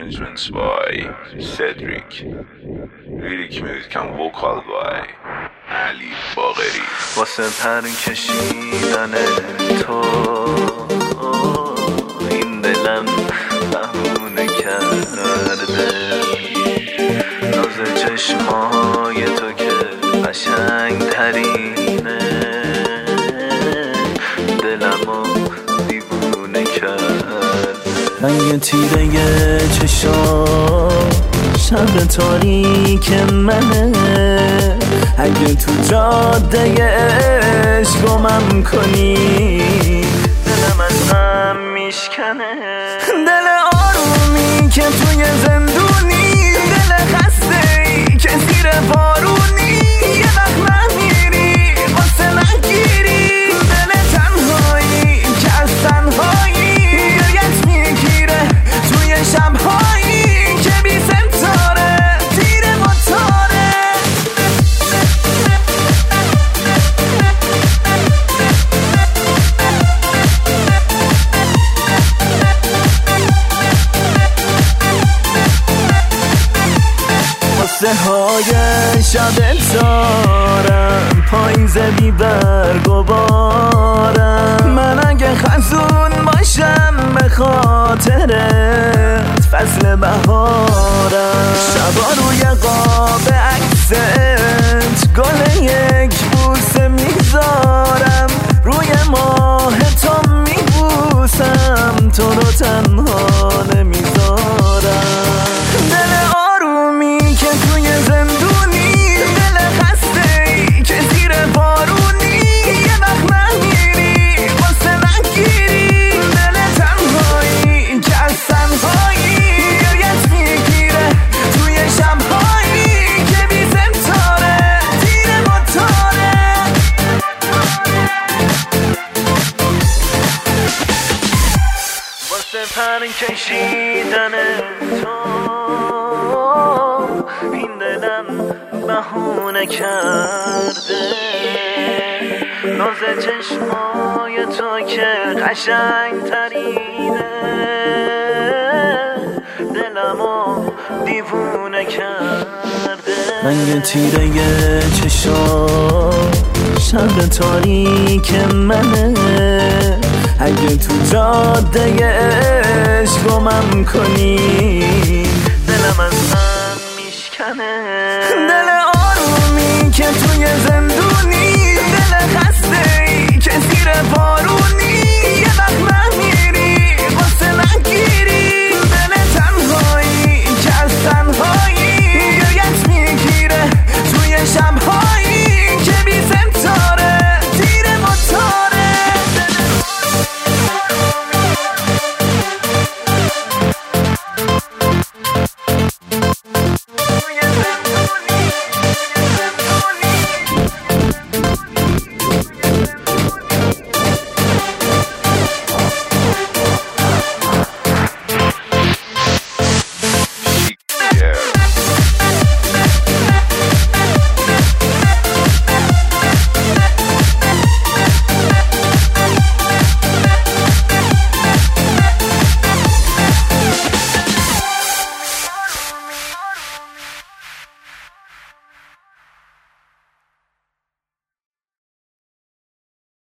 Arrangements by Cedric. Lyric music and vocal by علی باقری. واسه پر کشیدن تو این دلم بهونه کرده، ناز چشمای تو که قشنگ ترینه، دلمو دیوونه کرده. رنگ تیره چشام شب تاریک منه، اگه تو جاده عشق گمم کنی دلم از غم میشکنه. دل آرومی که توی زندونی، دل خسته‌ای که زیر بارونی، یه وقت نمیری واسه نگیری، دل تنهایی که از تنهایی گریت میگیره توی شبهایی که بی ستاره تیر موتاره. قصه های شب دارم، پاییز بی برگ و بارم، من اگه خزون باشم به خاطرت فصل بهارم. شبا روی قاب عکست گل یک بوسه میذارم، روی ماه تو میبوسم، تو رو تنها نمیذارم. دل آرومی که توی زندونی، دل خسته‌ای که زیر بارونی، یه وقت نمیری واسه نگیری، دل تنهایی که از تنهایی گریت میگیره توی شبهایی که بی ستاره تیر موتاره. واسه پر کشیدن تو این دلم بهونه کرده، ناز چشمای تو که قشنگ ترینه، دلمو دیوونه کرده. رنگ تیره چشام شب تاریک منه، اگه تو جاده عشق گمم کنی دلم از غم میشکنه. دل آرومی که توی زندگی